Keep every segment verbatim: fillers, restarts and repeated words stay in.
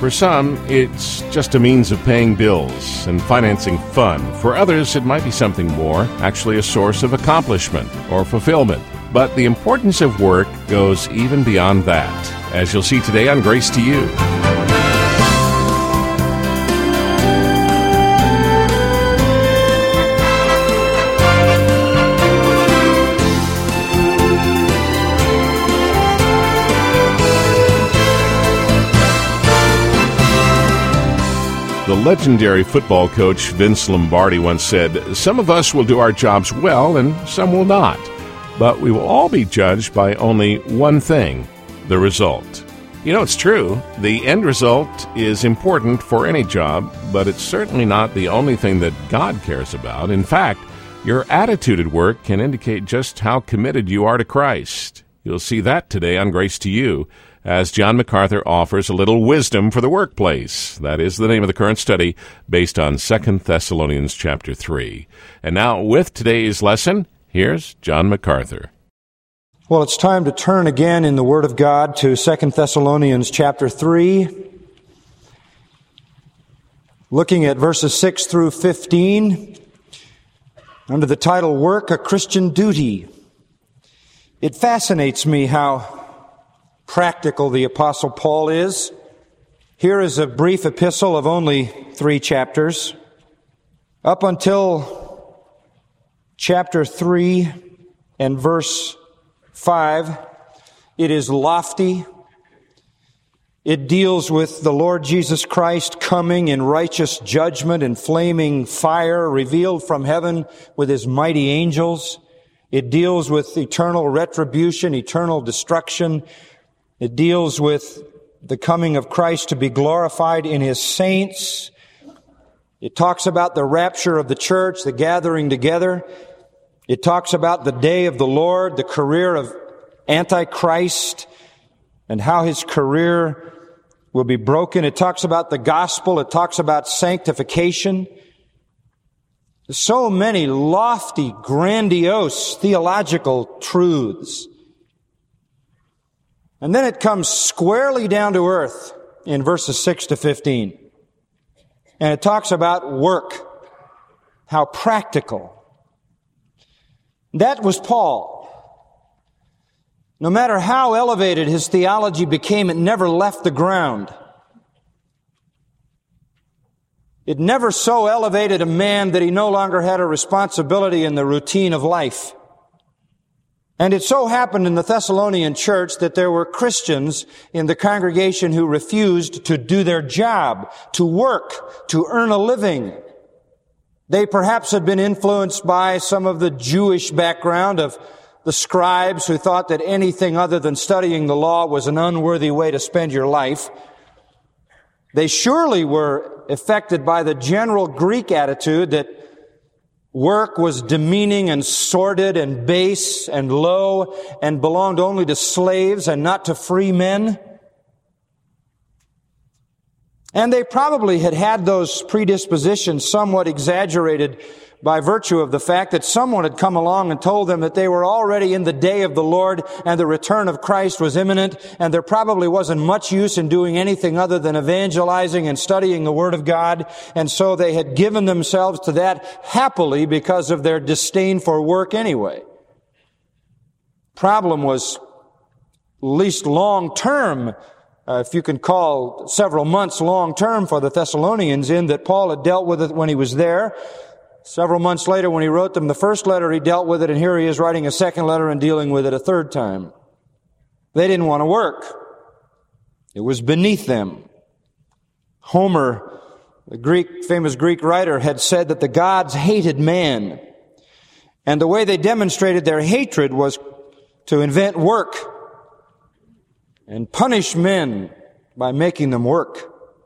For some, it's just a means of paying bills and financing fun. For others, it might be something more, actually a source of accomplishment or fulfillment. But the importance of work goes even beyond that, as you'll see today on Grace to You. The legendary football coach Vince Lombardi once said, "Some of us will do our jobs well and some will not, but we will all be judged by only one thing, the result." You know, it's true. The end result is important for any job, but it's certainly not the only thing that God cares about. In fact, your attitude at work can indicate just how committed you are to Christ. You'll see that today on Grace to You, as John MacArthur offers a little wisdom for the workplace. That is the name of the current study, based on Second Thessalonians chapter three. And now, with today's lesson, here's John MacArthur. Well, it's time to turn again in the Word of God to Second Thessalonians chapter three, looking at verses six through fifteen, under the title, Work, a Christian Duty. It fascinates me how practical the Apostle Paul is. Here is a brief epistle of only three chapters. Up until chapter three and verse five, it is lofty. It deals with the Lord Jesus Christ coming in righteous judgment and flaming fire revealed from heaven with His mighty angels. It deals with eternal retribution, eternal destruction. It deals with the coming of Christ to be glorified in His saints. It talks about the rapture of the church, the gathering together. It talks about the day of the Lord, the career of Antichrist, and how his career will be broken. It talks about the gospel. It talks about sanctification. So many lofty, grandiose theological truths. And then it comes squarely down to earth in verses six to fifteen. And it talks about work, how practical. That was Paul. No matter how elevated his theology became, it never left the ground. It never so elevated a man that he no longer had a responsibility in the routine of life. And it so happened in the Thessalonian church that there were Christians in the congregation who refused to do their job, to work, to earn a living. They perhaps had been influenced by some of the Jewish background of the scribes who thought that anything other than studying the law was an unworthy way to spend your life. They surely were affected by the general Greek attitude that work was demeaning and sordid and base and low and belonged only to slaves and not to free men. And they probably had had those predispositions somewhat exaggerated by virtue of the fact that someone had come along and told them that they were already in the day of the Lord and the return of Christ was imminent, and there probably wasn't much use in doing anything other than evangelizing and studying the Word of God, and so they had given themselves to that happily because of their disdain for work anyway. Problem was, at least long term, uh, if you can call several months long term for the Thessalonians, in that Paul had dealt with it when he was there. Several months later, when he wrote them the first letter, he dealt with it, and here he is writing a second letter and dealing with it a third time. They didn't want to work. It was beneath them. Homer, the Greek, famous Greek writer, had said that the gods hated man, and the way they demonstrated their hatred was to invent work and punish men by making them work.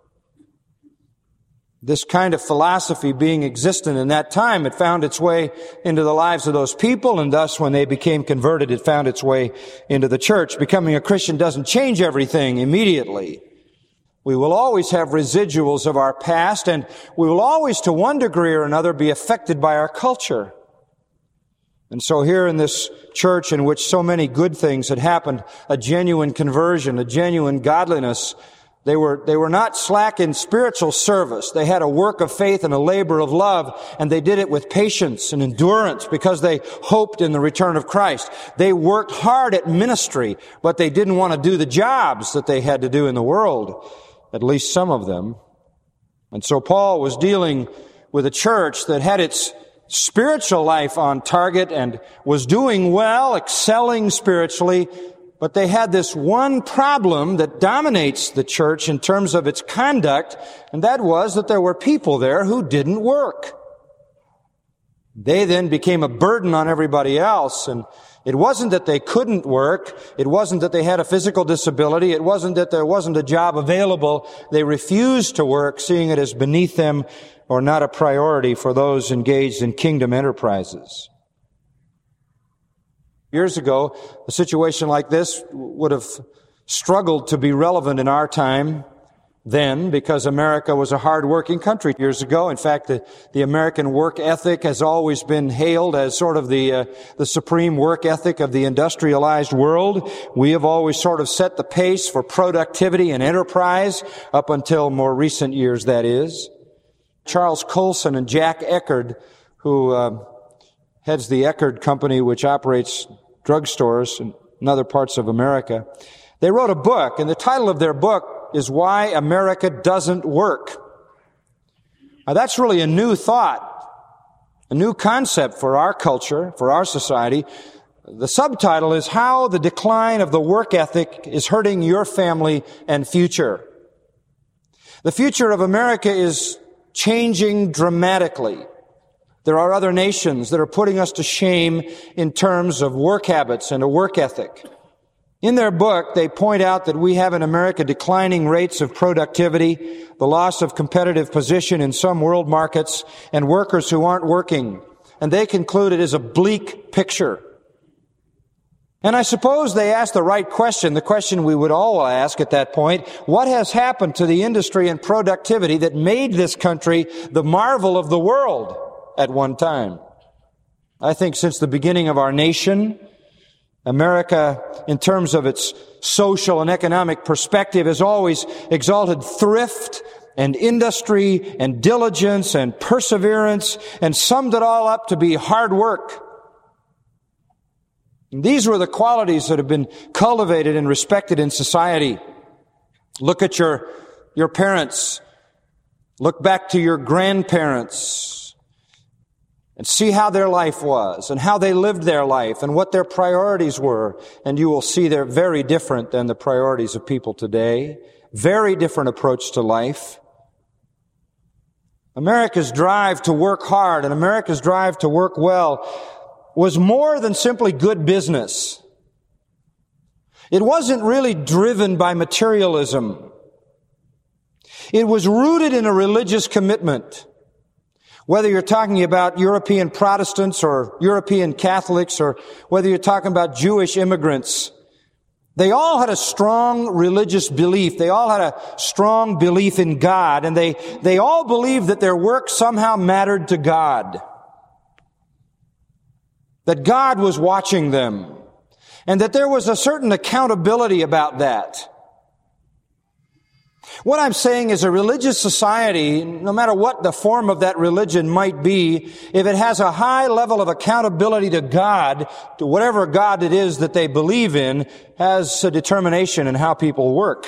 This kind of philosophy being existent in that time, it found its way into the lives of those people, and thus when they became converted, it found its way into the church. Becoming a Christian doesn't change everything immediately. We will always have residuals of our past, and we will always, to one degree or another, be affected by our culture. And so here in this church in which so many good things had happened, a genuine conversion, a genuine godliness, They were, they were not slack in spiritual service. They had a work of faith and a labor of love, and they did it with patience and endurance because they hoped in the return of Christ. They worked hard at ministry, but they didn't want to do the jobs that they had to do in the world, at least some of them. And so Paul was dealing with a church that had its spiritual life on target and was doing well, excelling spiritually, but they had this one problem that dominates the church in terms of its conduct, and that was that there were people there who didn't work. They then became a burden on everybody else, and it wasn't that they couldn't work. It wasn't that they had a physical disability. It wasn't that there wasn't a job available. They refused to work, seeing it as beneath them or not a priority for those engaged in kingdom enterprises. Years ago, a situation like this would have struggled to be relevant in our time then, because America was a hard-working country years ago. In fact, the, the American work ethic has always been hailed as sort of the uh, the supreme work ethic of the industrialized world. We have always sort of set the pace for productivity and enterprise, up until more recent years, that is. Charles Colson and Jack Eckerd, who uh, heads the Eckerd Company, which operates drugstores in other parts of America, they wrote a book, and the title of their book is Why America Doesn't Work. Now, that's really a new thought, a new concept for our culture, for our society. The subtitle is How the Decline of the Work Ethic is Hurting Your Family and Future. The future of America is changing dramatically. There are other nations that are putting us to shame in terms of work habits and a work ethic. In their book, they point out that we have in America declining rates of productivity, the loss of competitive position in some world markets, and workers who aren't working. And they conclude it is a bleak picture. And I suppose they ask the right question, the question we would all ask at that point: what has happened to the industry and productivity that made this country the marvel of the world at one time? I think since the beginning of our nation, America, in terms of its social and economic perspective, has always exalted thrift and industry and diligence and perseverance and summed it all up to be hard work. And these were the qualities that have been cultivated and respected in society. Look at your, your parents. Look back to your grandparents and see how their life was and how they lived their life and what their priorities were. And you will see they're very different than the priorities of people today. Very different approach to life. America's drive to work hard and America's drive to work well was more than simply good business. It wasn't really driven by materialism. It was rooted in a religious commitment. Whether you're talking about European Protestants or European Catholics, or whether you're talking about Jewish immigrants, they all had a strong religious belief. They all had a strong belief in God, and they, they all believed that their work somehow mattered to God. That God was watching them, and that there was a certain accountability about that. What I'm saying is a religious society, no matter what the form of that religion might be, if it has a high level of accountability to God, to whatever God it is that they believe in, has a determination in how people work.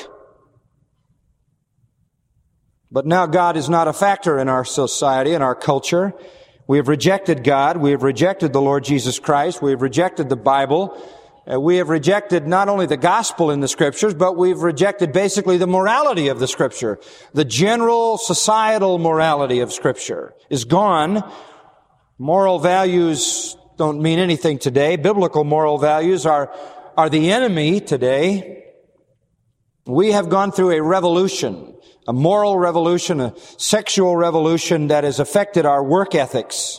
But now God is not a factor in our society, in our culture. We have rejected God. We have rejected the Lord Jesus Christ. We have rejected the Bible. Uh, we have rejected not only the gospel in the scriptures, but we've rejected basically the morality of the scripture. The general societal morality of scripture is gone. Moral values don't mean anything today. Biblical moral values are, are the enemy today. We have gone through a revolution, a moral revolution, a sexual revolution that has affected our work ethics.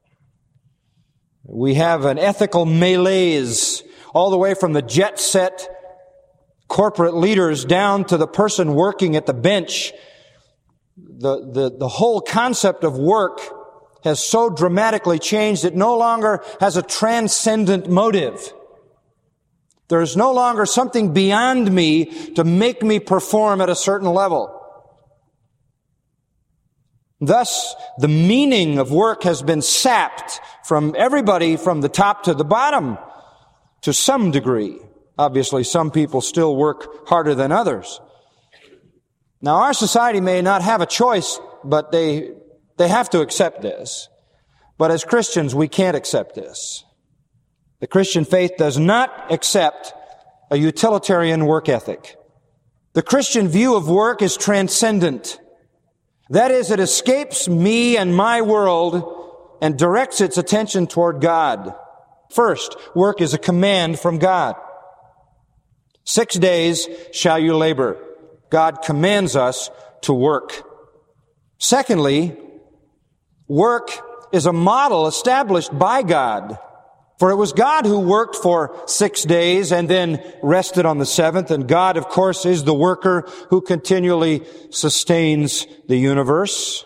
We have an ethical malaise all the way from the jet-set corporate leaders down to the person working at the bench. The, the, the whole concept of work has so dramatically changed it no longer has a transcendent motive. There is no longer something beyond me to make me perform at a certain level. Thus, the meaning of work has been sapped from everybody from the top to the bottom to some degree. Obviously, some people still work harder than others. Now, our society may not have a choice, but they, they have to accept this. But as Christians, we can't accept this. The Christian faith does not accept a utilitarian work ethic. The Christian view of work is transcendent. That is, it escapes me and my world and directs its attention toward God. First, work is a command from God. Six days shall you labor. God commands us to work. Secondly, work is a model established by God. For it was God who worked for six days and then rested on the seventh. And God, of course, is the worker who continually sustains the universe.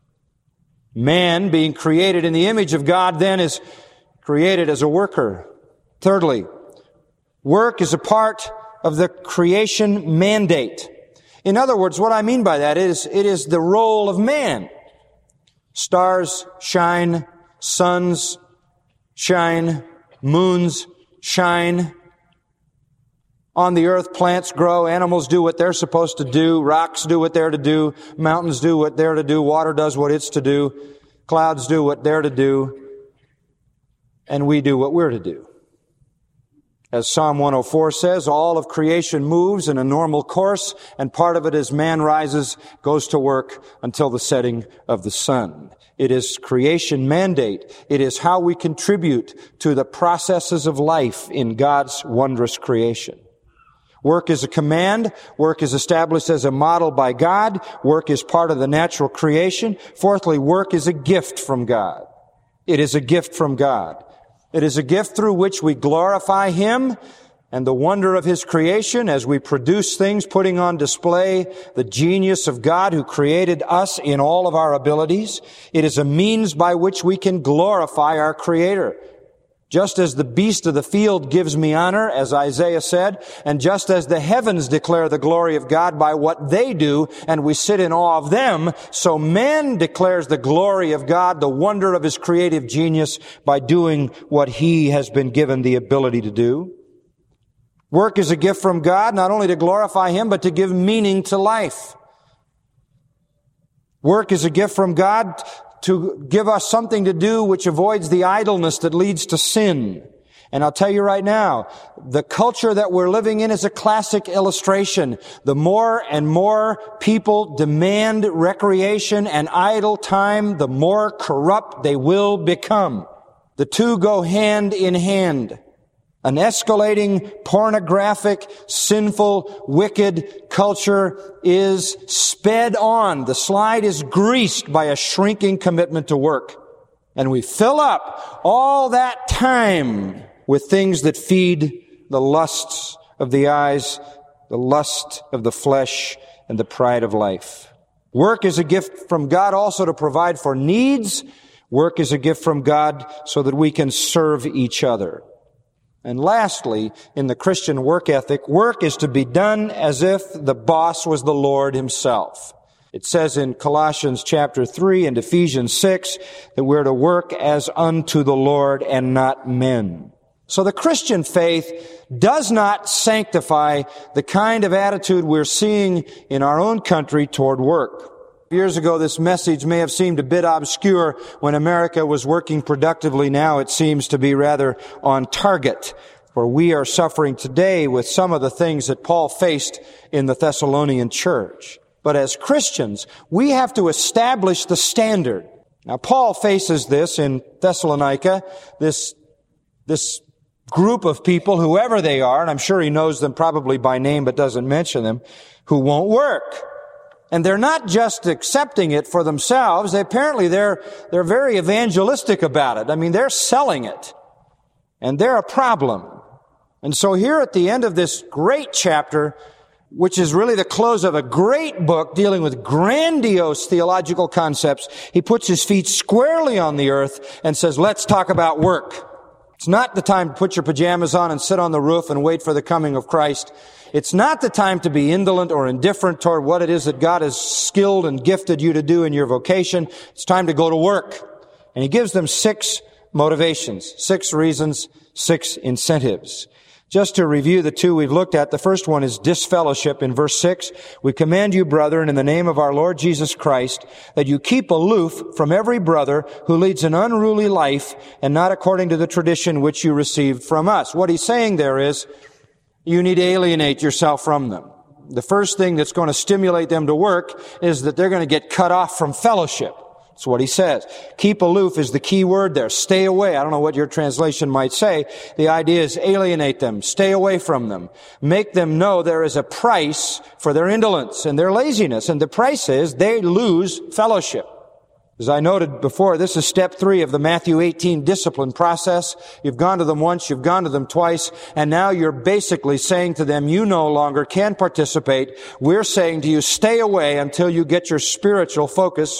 Man, being created in the image of God, then is created as a worker. Thirdly, work is a part of the creation mandate. In other words, what I mean by that is, it is the role of man. Stars shine, suns shine, moons shine. On the earth, plants grow, animals do what they're supposed to do, rocks do what they're to do, mountains do what they're to do, water does what it's to do, clouds do what they're to do, and we do what we're to do. As Psalm one oh four says, all of creation moves in a normal course, and part of it as man rises, goes to work until the setting of the sun. It is creation mandate. It is how we contribute to the processes of life in God's wondrous creation. Work is a command. Work is established as a model by God. Work is part of the natural creation. Fourthly, work is a gift from God. It is a gift from God. It is a gift through which we glorify Him and the wonder of His creation as we produce things, putting on display the genius of God who created us in all of our abilities. It is a means by which we can glorify our Creator. Just as the beast of the field gives me honor, as Isaiah said, and just as the heavens declare the glory of God by what they do, and we sit in awe of them, so man declares the glory of God, the wonder of His creative genius, by doing what He has been given the ability to do. Work is a gift from God, not only to glorify Him, but to give meaning to life. Work is a gift from God to give us something to do which avoids the idleness that leads to sin. And I'll tell you right now, the culture that we're living in is a classic illustration. The more and more people demand recreation and idle time, the more corrupt they will become. The two go hand in hand. An escalating, pornographic, sinful, wicked culture is sped on. The slide is greased by a shrinking commitment to work. And we fill up all that time with things that feed the lusts of the eyes, the lust of the flesh, and the pride of life. Work is a gift from God also to provide for needs. Work is a gift from God so that we can serve each other. And lastly, in the Christian work ethic, work is to be done as if the boss was the Lord Himself. It says in Colossians chapter three and Ephesians six that we're to work as unto the Lord and not men. So the Christian faith does not sanctify the kind of attitude we're seeing in our own country toward work. Years ago, this message may have seemed a bit obscure when America was working productively. Now it seems to be rather on target, for we are suffering today with some of the things that Paul faced in the Thessalonian church. But as Christians, we have to establish the standard. Now, Paul faces this in Thessalonica, this, this group of people, whoever they are, and I'm sure he knows them probably by name but doesn't mention them, who won't work. And they're not just accepting it for themselves. They, apparently they're, they're very evangelistic about it. I mean, they're selling it. And they're a problem. And so here at the end of this great chapter, which is really the close of a great book dealing with grandiose theological concepts, he puts his feet squarely on the earth and says, let's talk about work. It's not the time to put your pajamas on and sit on the roof and wait for the coming of Christ. It's not the time to be indolent or indifferent toward what it is that God has skilled and gifted you to do in your vocation. It's time to go to work. And he gives them six motivations, six reasons, six incentives. Just to review the two we've looked at, the first one is disfellowship. In verse six, we command you, brethren, in the name of our Lord Jesus Christ, that you keep aloof from every brother who leads an unruly life and not according to the tradition which you received from us. What he's saying there is, you need to alienate yourself from them. The first thing that's going to stimulate them to work is that they're going to get cut off from fellowship. That's what he says. Keep aloof is the key word there. Stay away. I don't know what your translation might say. The idea is alienate them. Stay away from them. Make them know there is a price for their indolence and their laziness. And the price is they lose fellowship. As I noted before, this is step three of the Matthew eighteen discipline process. You've gone to them once, you've gone to them twice, and now you're basically saying to them, you no longer can participate. We're saying to you, stay away until you get your spiritual focus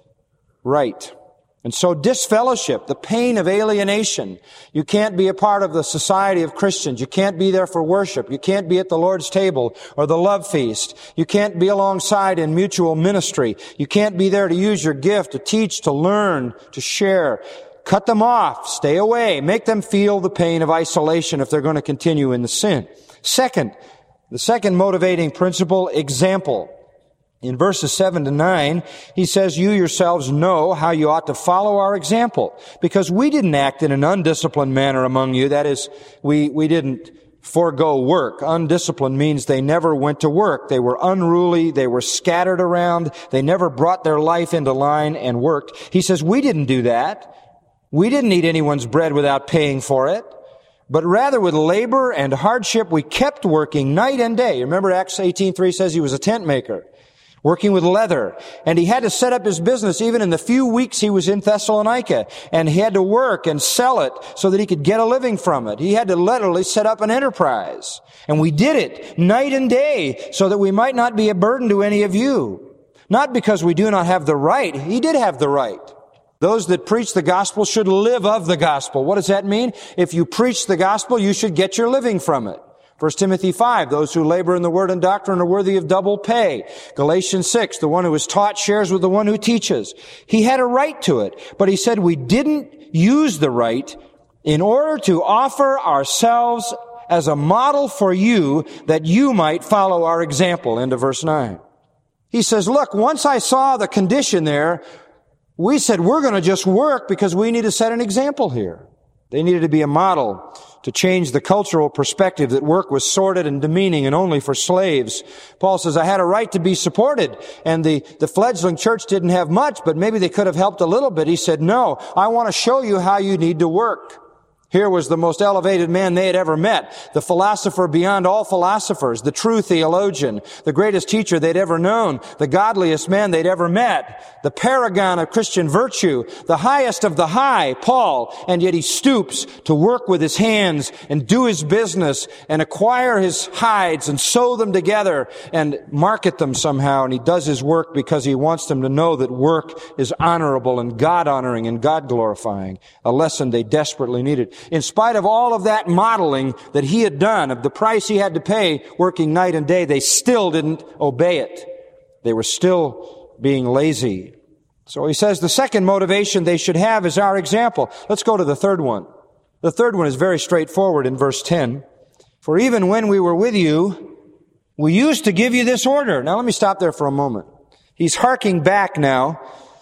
right. And so disfellowship, the pain of alienation. You can't be a part of the society of Christians. You can't be there for worship. You can't be at the Lord's table or the love feast. You can't be alongside in mutual ministry. You can't be there to use your gift, to teach, to learn, to share. Cut them off. Stay away. Make them feel the pain of isolation if they're going to continue in the sin. Second, the second motivating principle, example. In verses seven to nine, he says, you yourselves know how you ought to follow our example, because we didn't act in an undisciplined manner among you. That is, we, we didn't forego work. Undisciplined means they never went to work. They were unruly. They were scattered around. They never brought their life into line and worked. He says, we didn't do that. We didn't eat anyone's bread without paying for it. But rather with labor and hardship, we kept working night and day. Remember Acts eighteen three says he was a tent maker, working with leather. And he had to set up his business even in the few weeks he was in Thessalonica. And he had to work and sell it so that he could get a living from it. He had to literally set up an enterprise. And we did it night and day so that we might not be a burden to any of you. Not because we do not have the right. He did have the right. Those that preach the gospel should live of the gospel. What does that mean? If you preach the gospel, you should get your living from it. First Timothy five, those who labor in the word and doctrine are worthy of double pay. Galatians six, the one who is taught shares with the one who teaches. He had a right to it, but he said we didn't use the right in order to offer ourselves as a model for you that you might follow our example. End of verse nine. He says, look, once I saw the condition there, we said we're going to just work because we need to set an example here. They needed to be a model to change the cultural perspective that work was sordid and demeaning and only for slaves. Paul says, I had a right to be supported, and the, the fledgling church didn't have much, but maybe they could have helped a little bit. He said, no, I want to show you how you need to work. Here was the most elevated man they had ever met, the philosopher beyond all philosophers, the true theologian, the greatest teacher they'd ever known, the godliest man they'd ever met, the paragon of Christian virtue, the highest of the high, Paul, and yet he stoops to work with his hands and do his business and acquire his hides and sew them together and market them somehow, and he does his work because he wants them to know that work is honorable and God-honoring and God-glorifying, a lesson they desperately needed. In spite of all of that modeling that he had done, of the price he had to pay working night and day, they still didn't obey it. They were still being lazy. So he says the second motivation they should have is our example. Let's go to the third one. The third one is very straightforward in verse ten. For even when we were with you, we used to give you this order. Now let me stop there for a moment. He's harking back now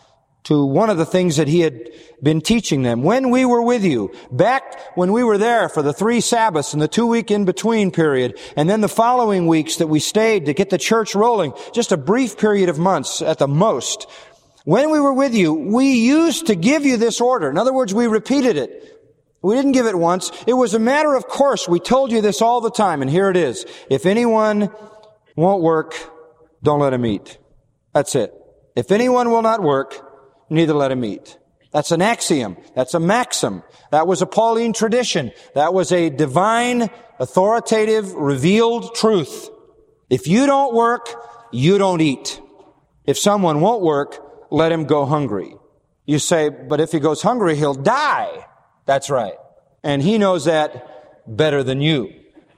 to one of the things that he had been teaching them. When we were with you, back when we were there for the three Sabbaths and the two-week in-between period, and then the following weeks that we stayed to get the church rolling, just a brief period of months at the most. When we were with you, we used to give you this order. In other words, we repeated it. We didn't give it once. It was a matter of course. We told you this all the time, and here it is. If anyone won't work, don't let him eat. That's it. If anyone will not work, neither let him eat. That's an axiom. That's a maxim. That was a Pauline tradition. That was a divine, authoritative, revealed truth. If you don't work, you don't eat. If someone won't work, let him go hungry. You say, but if he goes hungry, he'll die. That's right. And he knows that better than you.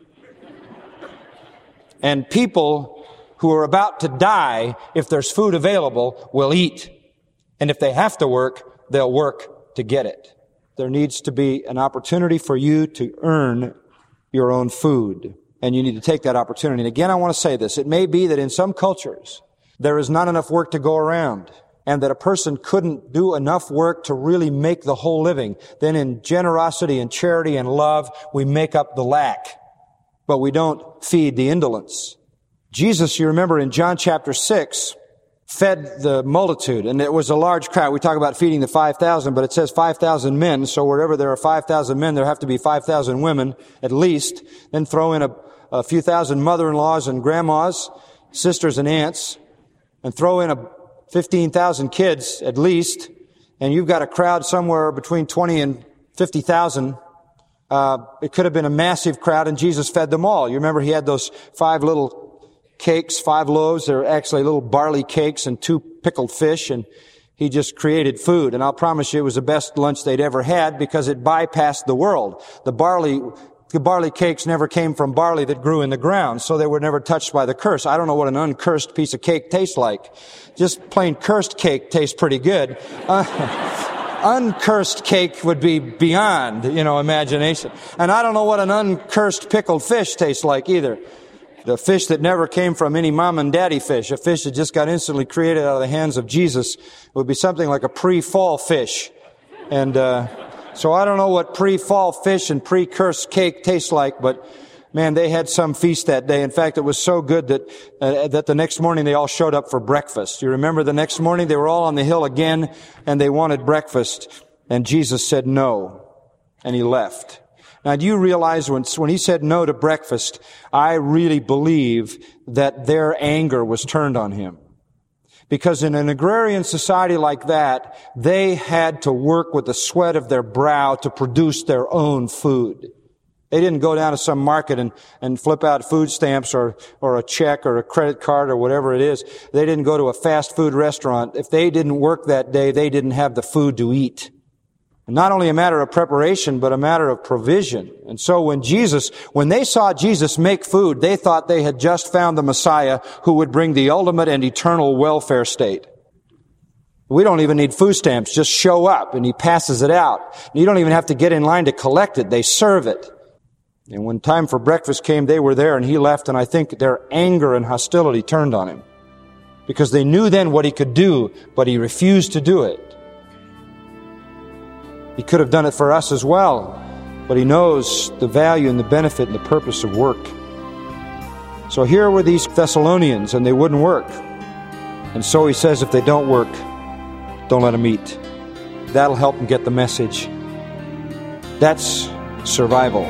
And people who are about to die, if there's food available, will eat. And if they have to work, they'll work to get it. There needs to be an opportunity for you to earn your own food. And you need to take that opportunity. And again, I want to say this. It may be that in some cultures, there is not enough work to go around, and that a person couldn't do enough work to really make the whole living. Then in generosity and charity and love, we make up the lack. But we don't feed the indolence. Jesus, you remember in John chapter six, fed the multitude, and it was a large crowd. We talk about feeding the five thousand, but it says five thousand men, so wherever there are five thousand men, there have to be five thousand women, at least. Then throw in a, a few thousand mother-in-laws and grandmas, sisters and aunts, and throw in a fifteen thousand kids, at least, and you've got a crowd somewhere between twenty and fifty thousand. Uh, it could have been a massive crowd, and Jesus fed them all. You remember he had those five little cakes, five loaves. They're actually little barley cakes and two pickled fish, and he just created food. And I'll promise you it was the best lunch they'd ever had because it bypassed the world. The barley, the barley cakes never came from barley that grew in the ground, so they were never touched by the curse. I don't know what an uncursed piece of cake tastes like. Just plain cursed cake tastes pretty good. Uh, Uncursed cake would be beyond, you know, imagination. And I don't know what an uncursed pickled fish tastes like either. The fish that never came from any mom and daddy fish, a fish that just got instantly created out of the hands of Jesus, would be something like a pre-fall fish. And uh so I don't know what pre-fall fish and pre-cursed cake tastes like, but man, they had some feast that day. In fact, it was so good that uh, that the next morning they all showed up for breakfast. You remember the next morning they were all on the hill again, and they wanted breakfast. And Jesus said no, and he left. Now, do you realize when, when he said no to breakfast, I really believe that their anger was turned on him. Because in an agrarian society like that, they had to work with the sweat of their brow to produce their own food. They didn't go down to some market and, and flip out food stamps or, or a check or a credit card or whatever it is. They didn't go to a fast food restaurant. If they didn't work that day, they didn't have the food to eat. And not only a matter of preparation, but a matter of provision. And so when Jesus, when they saw Jesus make food, they thought they had just found the Messiah who would bring the ultimate and eternal welfare state. We don't even need food stamps. Just show up and he passes it out. You don't even have to get in line to collect it. They serve it. And when time for breakfast came, they were there and he left, and I think their anger and hostility turned on him. Because they knew then what he could do, but he refused to do it. He could have done it for us as well, but he knows the value and the benefit and the purpose of work. So here were these Thessalonians, and they wouldn't work. And so he says, if they don't work, don't let them eat. That'll help them get the message. That's survival.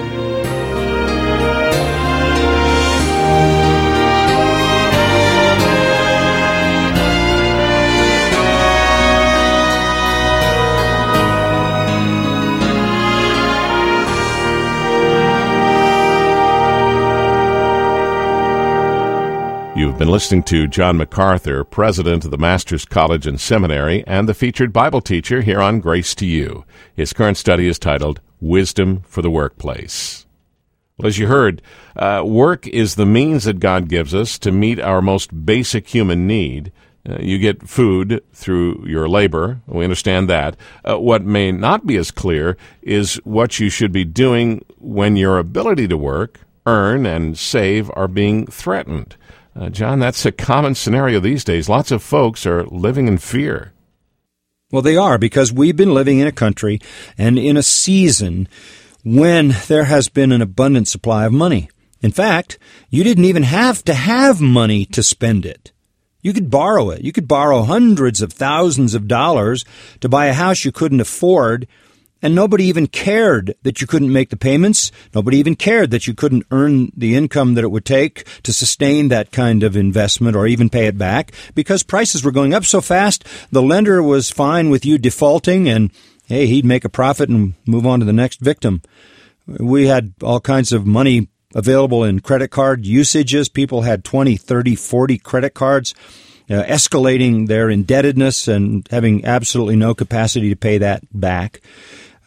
You've been listening to John MacArthur, president of the Master's College and Seminary and the featured Bible teacher here on Grace to You. His current study is titled Wisdom for the Workplace. Well, as you heard, uh, work is the means that God gives us to meet our most basic human need. Uh, you get food through your labor. We understand that. Uh, what may not be as clear is what you should be doing when your ability to work, earn, and save are being threatened. Uh, John, that's a common scenario these days. Lots of folks are living in fear. Well, they are, because we've been living in a country and in a season when there has been an abundant supply of money. In fact, you didn't even have to have money to spend it. You could borrow it. You could borrow hundreds of thousands of dollars to buy a house you couldn't afford, and nobody even cared that you couldn't make the payments. Nobody even cared that you couldn't earn the income that it would take to sustain that kind of investment or even pay it back, because prices were going up so fast. The lender was fine with you defaulting, and hey, he'd make a profit and move on to the next victim. We had all kinds of money available in credit card usages. People had twenty, thirty, forty credit cards, uh, escalating their indebtedness and having absolutely no capacity to pay that back.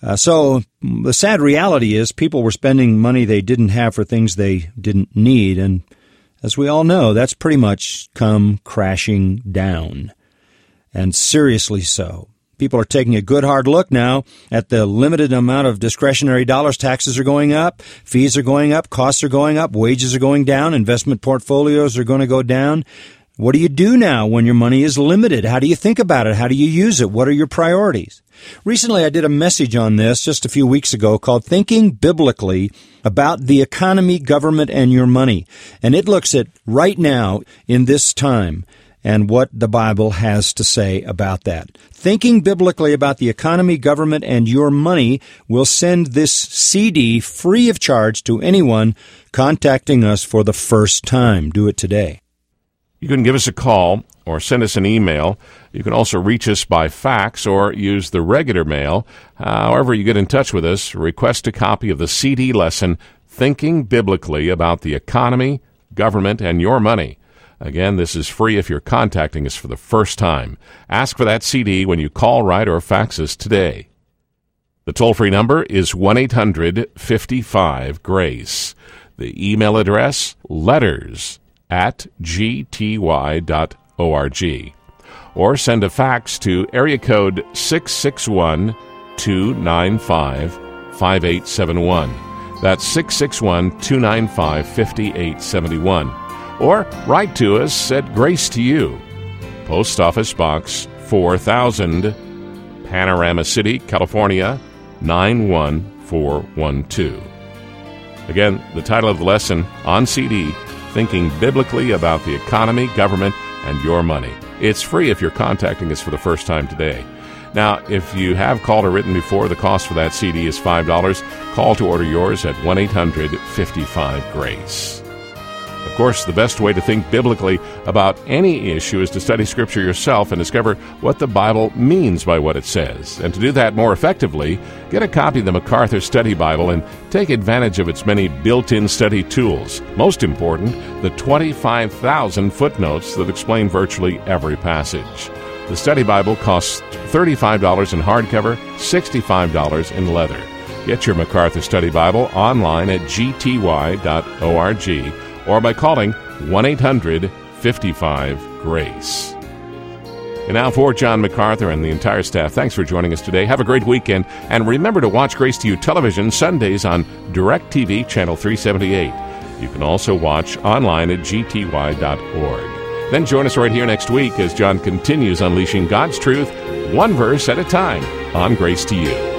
Uh, so the sad reality is people were spending money they didn't have for things they didn't need, and as we all know, that's pretty much come crashing down, and seriously so. People are taking a good hard look now at the limited amount of discretionary dollars. Taxes are going up, fees are going up, costs are going up, wages are going down, investment portfolios are going to go down. What do you do now when your money is limited? How do you think about it? How do you use it? What are your priorities? Recently, I did a message on this just a few weeks ago called Thinking Biblically About the Economy, Government, and Your Money. And it looks at right now in this time and what the Bible has to say about that. Thinking Biblically About the Economy, Government, and Your Money will send this C D free of charge to anyone contacting us for the first time. Do it today. You can give us a call or send us an email. You can also reach us by fax or use the regular mail. However you get in touch with us, request a copy of the C D lesson, Thinking Biblically About the Economy, Government, and Your Money. Again, this is free if you're contacting us for the first time. Ask for that C D when you call, write, or fax us today. The toll-free number is one eight hundred fifty-five GRACE. The email address, letters at g t y dot org. Or send a fax to area code six six one, two nine five, five eight seven one. That's six six one, two nine five, five eight seven one. Or write to us at Grace to You, Post Office Box four thousand, Panorama City, California, nine one four one two. Again, the title of the lesson on C D, Thinking Biblically About the Economy, Government, and Your Money. It's free if you're contacting us for the first time today. Now, if you have called or written before, the cost for that C D is five dollars. Call to order yours at one eight hundred fifty-five GRACE. Of course, the best way to think biblically about any issue is to study Scripture yourself and discover what the Bible means by what it says. And to do that more effectively, get a copy of the MacArthur Study Bible and take advantage of its many built-in study tools. Most important, the twenty-five thousand footnotes that explain virtually every passage. The Study Bible costs thirty-five dollars in hardcover, sixty-five dollars in leather. Get your MacArthur Study Bible online at g t y dot org or by calling one eight hundred fifty-five GRACE. And now for John MacArthur and the entire staff, thanks for joining us today. Have a great weekend, and remember to watch Grace to You television Sundays on DirecTV Channel three seventy-eight. You can also watch online at g t y dot org. Then join us right here next week as John continues unleashing God's truth, one verse at a time, on Grace to You.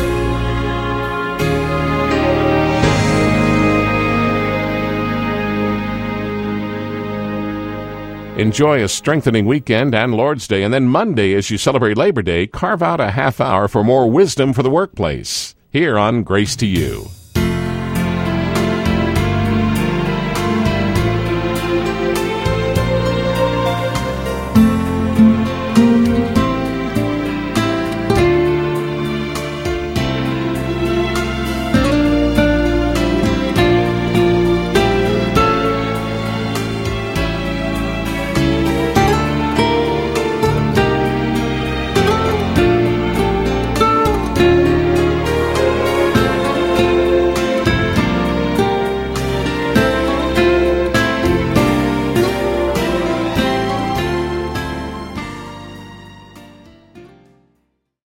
Enjoy a strengthening weekend and Lord's Day, and then Monday, as you celebrate Labor Day, carve out a half hour for more wisdom for the workplace, here on Grace to You.